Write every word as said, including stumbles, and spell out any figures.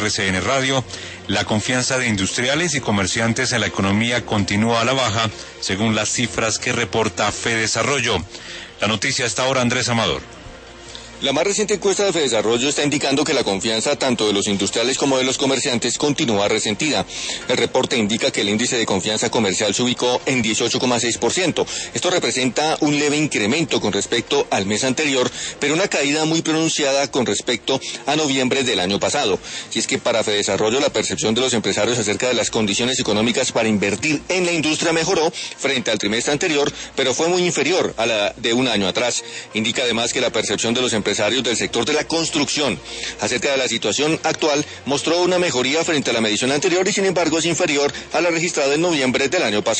R C N Radio, la confianza de industriales y comerciantes en la economía continúa a la baja, según las cifras que reporta Fedesarrollo. La noticia hasta ahora, Andrés Amador. La más reciente encuesta de Fedesarrollo está indicando que la confianza tanto de los industriales como de los comerciantes continúa resentida. El reporte indica que el índice de confianza comercial se ubicó en dieciocho coma seis por ciento. Esto representa un leve incremento con respecto al mes anterior, pero una caída muy pronunciada con respecto a noviembre del año pasado. Si es que para Fedesarrollo la percepción de los empresarios acerca de las condiciones económicas para invertir en la industria mejoró frente al trimestre anterior, pero fue muy inferior a la de un año atrás. Indica además que la percepción de los empresarios del sector de la construcción acerca de la situación actual mostró una mejoría frente a la medición anterior y sin embargo es inferior a la registrada en noviembre del año pasado.